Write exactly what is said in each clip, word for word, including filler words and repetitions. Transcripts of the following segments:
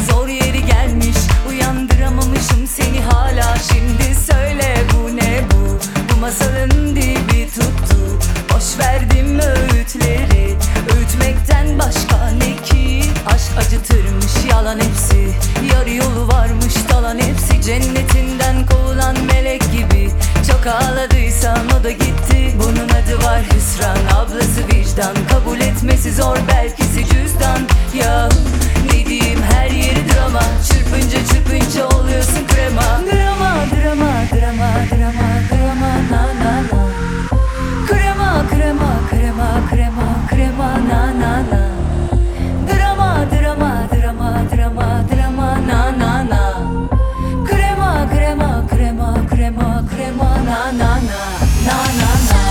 zor yeri gelmiş, uyandıramamışım seni hala. Şimdi söyle bu ne bu? Bu masalın dibi tuttu. Boş verdim öğütleri, öğütmekten başka ne ki? Aşk acıtırmış yalan hepsi, yarı yolu varmış talan hepsi. Cennetinden kovulan melek gibi, çok ağladıysan o da gitti. Bunun adı var hüsran, ablası vicdan, kabul etmesi zor belkisi cüzdan. Ya ne diyeyim, her yeri drama, çırpınca çırpınca oluyorsun krema. Drama drama drama drama drama na na na. Krema krema krema krema krema na na na. Drama drama drama drama drama na na na. Krema krema krema krema krema na na na na na na.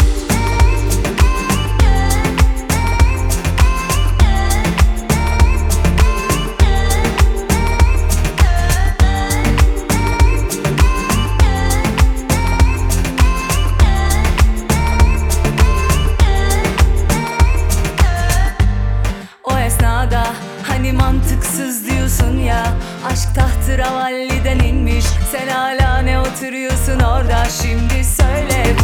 Hani mantıksız diyorsun ya, aşk tahtı ravalliden inmiş, sen hala ne oturuyorsun orada? Şimdi söyle